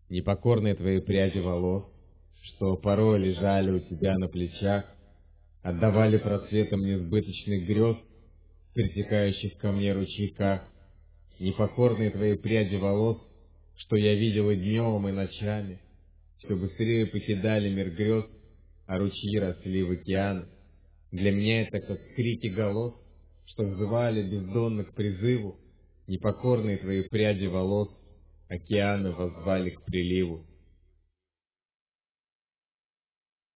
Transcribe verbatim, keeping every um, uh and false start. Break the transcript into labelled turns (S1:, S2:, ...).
S1: Непокорные твои пряди волос, что порой лежали у тебя на плечах, отдавали просветом несбыточных грез, в перетекающих ко мне ручейках. Непокорные твои пряди волос, что я видел и днем, и ночами, все быстрее покидали мир грез, а ручьи росли в океаны. Для меня это как крики голов, что взывали бездонно к призыву. Непокорные твои пряди волос, океаны воззвали к приливу.